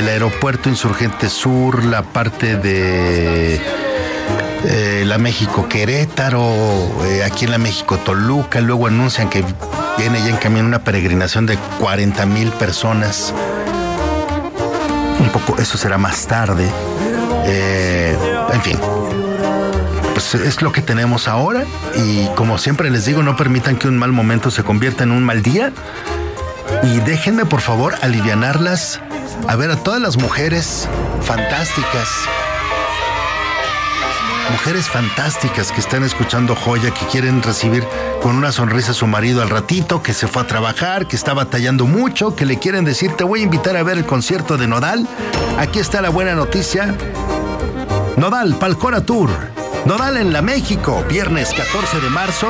del aeropuerto Insurgente Sur, la parte de la México Querétaro, aquí en la México Toluca. Luego anuncian que viene ya en camino una peregrinación de 40,000 personas. Un poco, eso será más tarde. En fin, pues es lo que tenemos ahora, y como siempre les digo, no permitan que un mal momento se convierta en un mal día, y déjenme por favor alivianarlas, a ver a todas las mujeres fantásticas que están escuchando Joya, que quieren recibir con una sonrisa a su marido al ratito, que se fue a trabajar, que está batallando mucho, que le quieren decir: te voy a invitar a ver el concierto de Nodal. Aquí está la buena noticia. Nodal, Palcora Tour. Nodal en la México, viernes 14 de marzo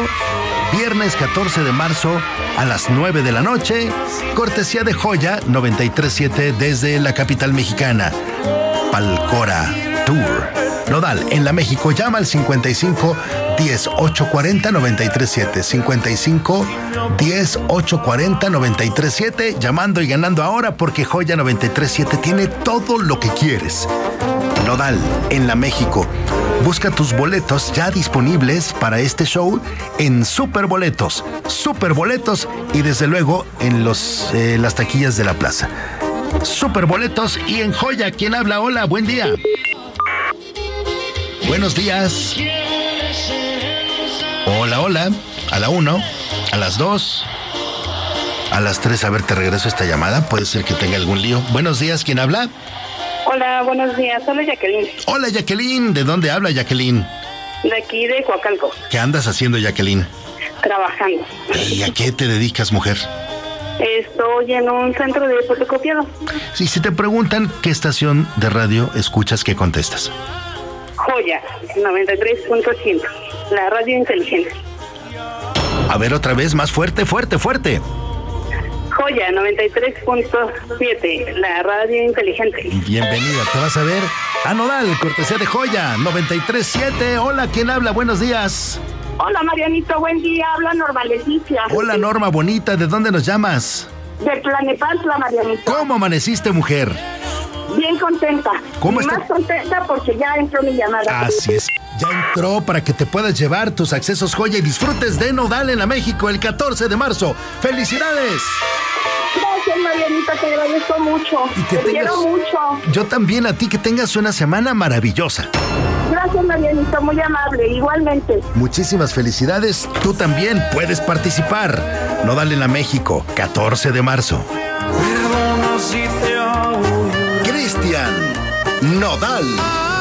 a las 9 de la noche, cortesía de Joya 93.7 desde la capital mexicana. Palcora Tour. Nodal en la México. Llama al 55 10 840 937. 55 10 840 937. Llamando y ganando ahora, porque Joya 93.7 tiene todo lo que quieres. Nodal en la México. Busca tus boletos ya disponibles para este show en Superboletos y desde luego en las taquillas de la plaza. Superboletos y en Joya. ¿Quién habla? Hola, buen día. Buenos días. Hola, hola. A la 1, a las 2, a las 3. A ver, te regreso esta llamada. Puede ser que tenga algún lío. Buenos días, ¿quién habla? Hola, buenos días. Hola, Jacqueline. Hola, Jacqueline. ¿De dónde habla, Jacqueline? De aquí, de Coacalco. ¿Qué andas haciendo, Jacqueline? Trabajando. ¿Y a qué te dedicas, mujer? Estoy en un centro de fotocopiado. Sí, si te preguntan qué estación de radio escuchas, ¿qué contestas? Joya 93.7, la radio inteligente. A ver, otra vez, más fuerte. Joya 93.7, la radio inteligente. Bienvenida, te vas a ver a Nodal, cortesía de Joya 93.7. Hola, ¿quién habla? Buenos días. Hola, Marianito, buen día. Habla Norma Leticia. Hola, Norma bonita, ¿de dónde nos llamas? De Tlanepantla, Marianito. ¿Cómo amaneciste, mujer? Bien contenta. ¿Cómo está? Más contenta porque ya entró mi llamada. Así es. Ya entró para que te puedas llevar tus accesos Joya y disfrutes de Nodal en la México el 14 de marzo. ¡Felicidades! Gracias, Marianita, te agradezco mucho. Y que te quiero mucho. Yo también a ti, que tengas una semana maravillosa. Gracias, Marianita, muy amable, igualmente. Muchísimas felicidades. Tú también puedes participar. Nodal en la México, 14 de marzo. Cristian Nodal.